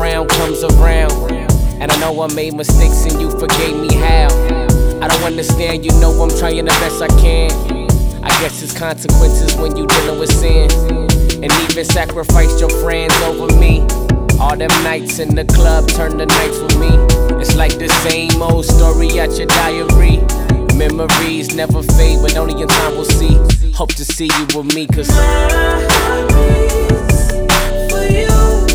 around comes around. And I know I made mistakes and you forgave me how. I don't understand, you know I'm trying the best I can. I guess it's consequences when you dealing with sin. And even sacrificed your friends over me. All them nights in the club turn to nights with me. It's like the same old story at your diary. Memories never fade, but only in time we'll see. Hope to see you with me, cause for you.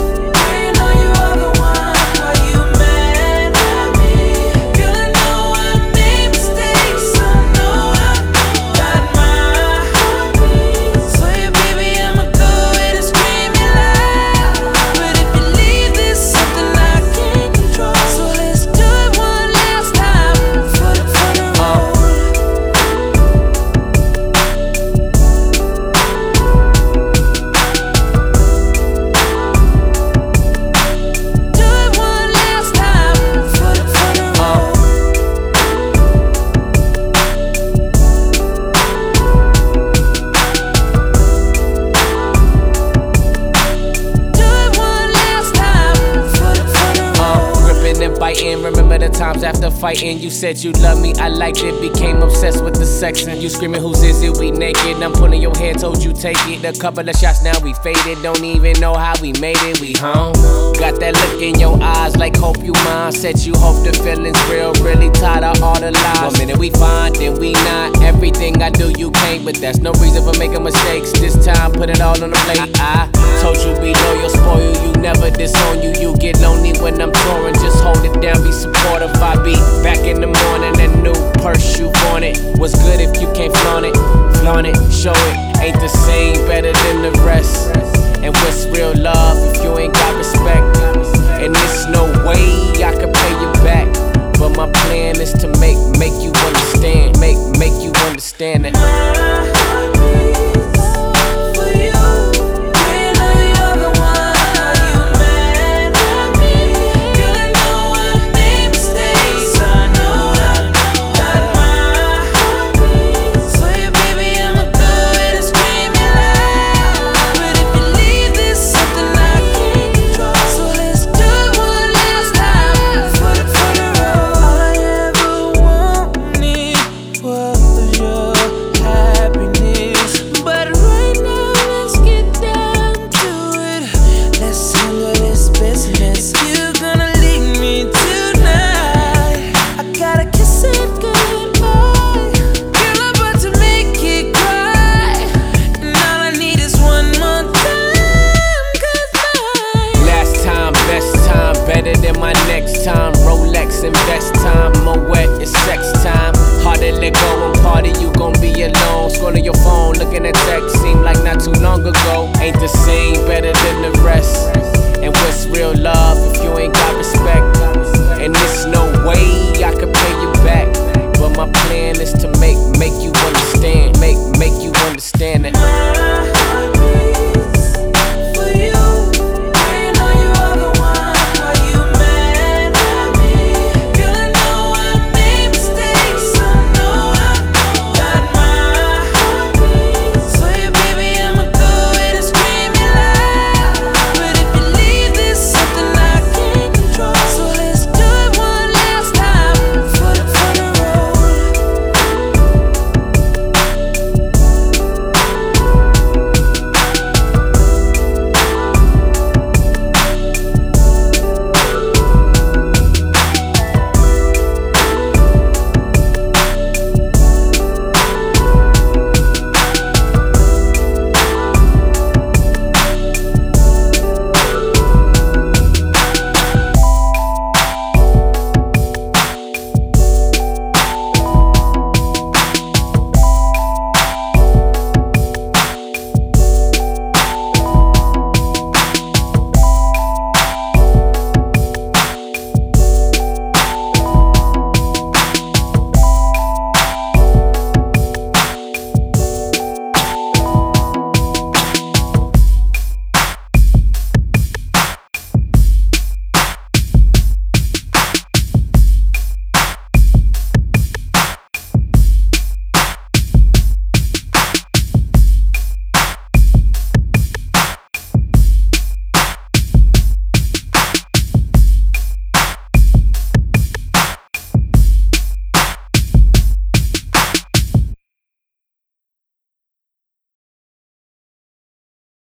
Remember the times after fighting, you said you loved me, I liked it, became obsessed with the sex. And you screaming, whose is it, we naked, I'm pulling your hair, told you take it. A couple of shots, now we faded, don't even know how we made it, we home. Got that look in your eyes, like hope you mine. Said you hope the feelings real, really tired of all the lies. One minute we fine, then we not, everything I do you can't. But that's no reason for making mistakes, this time put it all on the plate. I told you be loyal, spoil you, never disown you. You get lonely when I'm touring, just hold it down, be supportive. I be back in the morning, that new purse you wanted. What's good if you can't flaunt it, show it. Ain't the same, better than the rest. And what's real love if you ain't got respect? And there's no way I can pay you back, but my plan is to make you understand, make you understand that. Better than my next time. Rolex invest time. Moet it's sex time. Hard to let go and party, you gon' be alone. Scrolling your phone, looking at text, seemed like not too long ago. Ain't the same, better than the rest. And what's real love if you ain't got respect? And there's no way I could pay you back, but my plan is to make you understand.